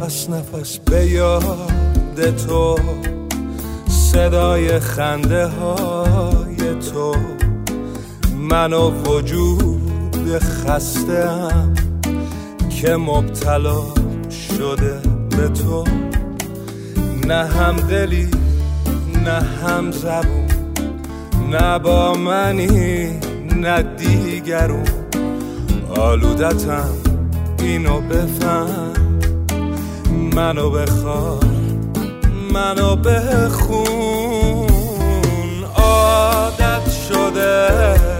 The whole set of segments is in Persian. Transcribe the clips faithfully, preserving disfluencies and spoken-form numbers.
نفس نفس به یاد تو، صدای خنده های تو، من و وجود خسته‌ام که مبتلا شده به تو. نه هم دلی نه هم زبون، نه با منی نه دیگرون. آلودتم اینو بفهم، منو بخواه منو بخون. عادت شده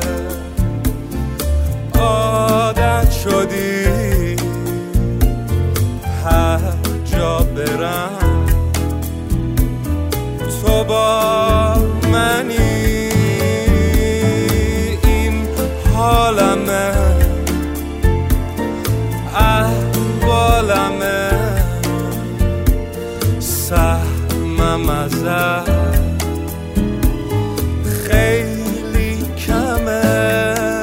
عادت شدی هر جا برم تو با منی. این حالمه احوالمه، سهمم ازت خیلی کمه.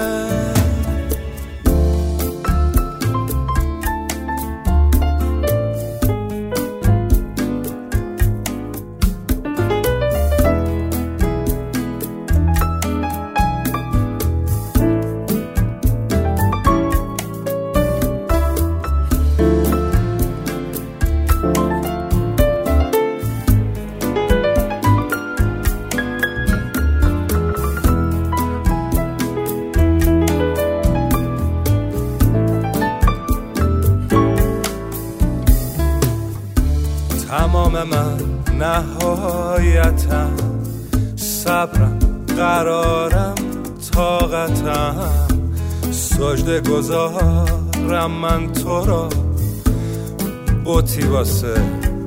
تمام من نهایتم، صبرم قرارم طاقتم، سجده گذارم من تو را، بوتی واسه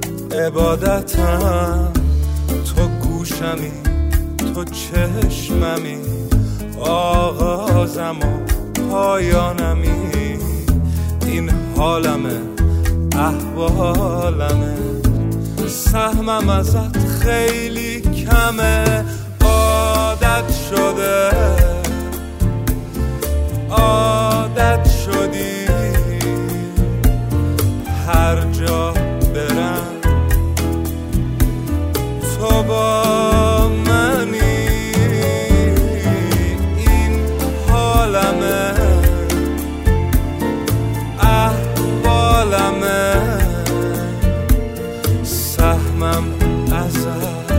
عبادتم. تو گوشمی تو چشممی، آغازم و پایانمی. این حالمه احوالمه، سهمم ازت خیلی کمه. عادت شده عادت شدی هر جا برم تو با منی. این حالمه احوالمه، سهمم ازت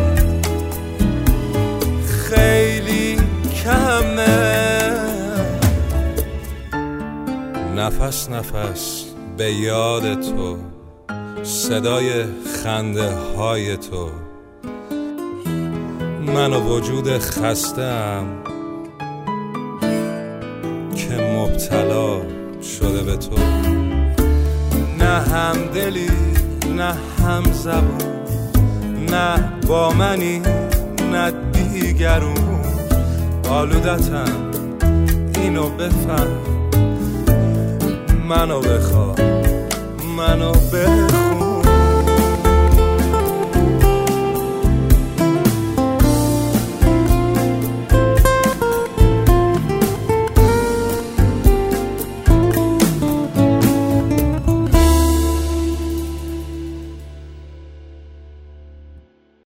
خیلی کمه. نفس نفس به یاد تو، صدای خنده های تو، من و وجود خسته‌ام که مبتلا شده به تو. نه هم دلی نه هم زبون، نه با منی نه دیگرون. آلودتم اینو بفهم، منو بخواه منو بخواه.